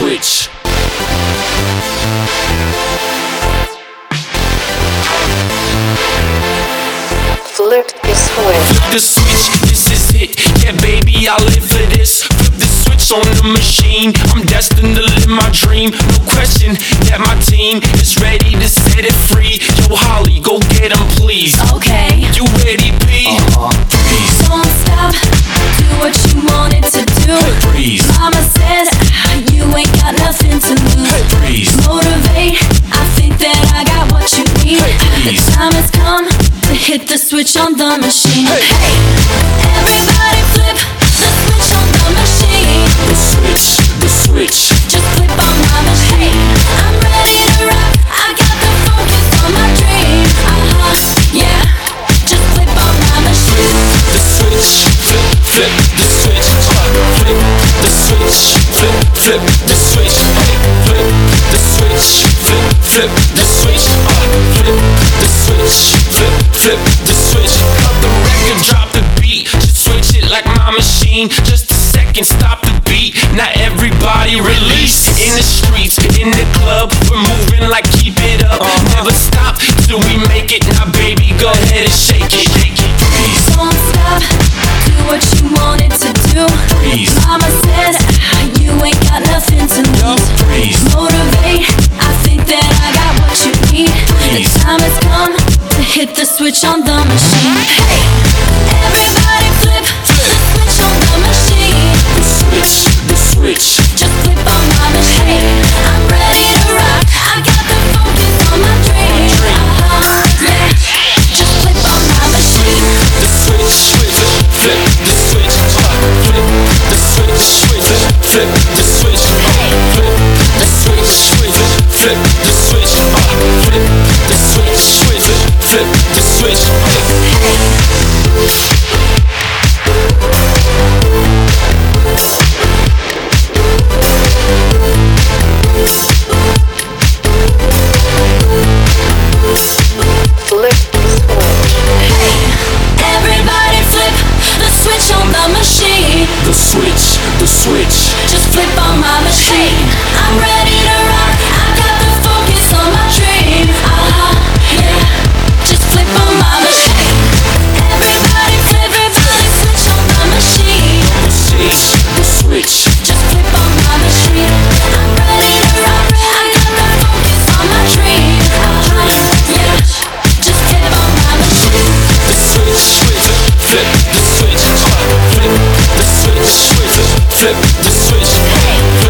switch. Flip the switch. Flip the switch, this is it. Yeah, baby, I live for this. Flip the switch on the machine. I'm destined to live my dream. No question that my team is ready to set it free. Yo, Holly, go get 'em, please. Okay. You ready, P? Freeze. Don't stop, do what you wanted to do. Freeze. Mama says you ain't got nothing to lose. Freeze. Motivate, I think that I got what you need. The Freeze. time has come to hit the switch on the machine. Hey. Hey, everybody flip the switch on the machine. The switch, the switch. Just flip on my machine. I'm ready to rock, I got the focus on my dream. Yeah, just flip on my machine. The switch, flip, flip the switch. Flip the switch, flip, flip the switch. Hey, flip the switch, flip, flip the switch. Flip the switch, flip, flip the switch. Cut the record, drop the beat. Just switch it like my machine. Just a second, stop the beat. Now everybody release. In the streets, in the club, we're moving like keep it up. Never stop till we make it. Now baby, go ahead and shake it. Shake it, please. Don't stop, do what you wanted to do. Freeze. Mama said you ain't got nothing to lose. Freeze. Motivate, I think that I got what you need. Freeze. The time has come to hit the switch on the machine. Hey, everybody flip the switch on the machine. The switch, the switch. Just flip on my machine. I'm ready to rock, I got the focus on my dream. Yeah, just flip on my machine. The switch, switch, flip the switch, flip the switch, switch, flip the switch, flip the switch, switch, flip the switch, flip the switch, switch, flip the switch. Flip the switch. Everybody flip the switch on the machine. The switch, the switch. Just flip on my machine. I'm ready to rock, I got the focus on my dream. Yeah, just flip on my machine. Everybody flip, everybody switch on the machine. The switch, the switch. Just flip on my machine. I'm ready to rock, I got the focus on my dream. Yeah, just flip on my machine. The switch, switch, flip the switch, flip the switch, switch, flip the switch,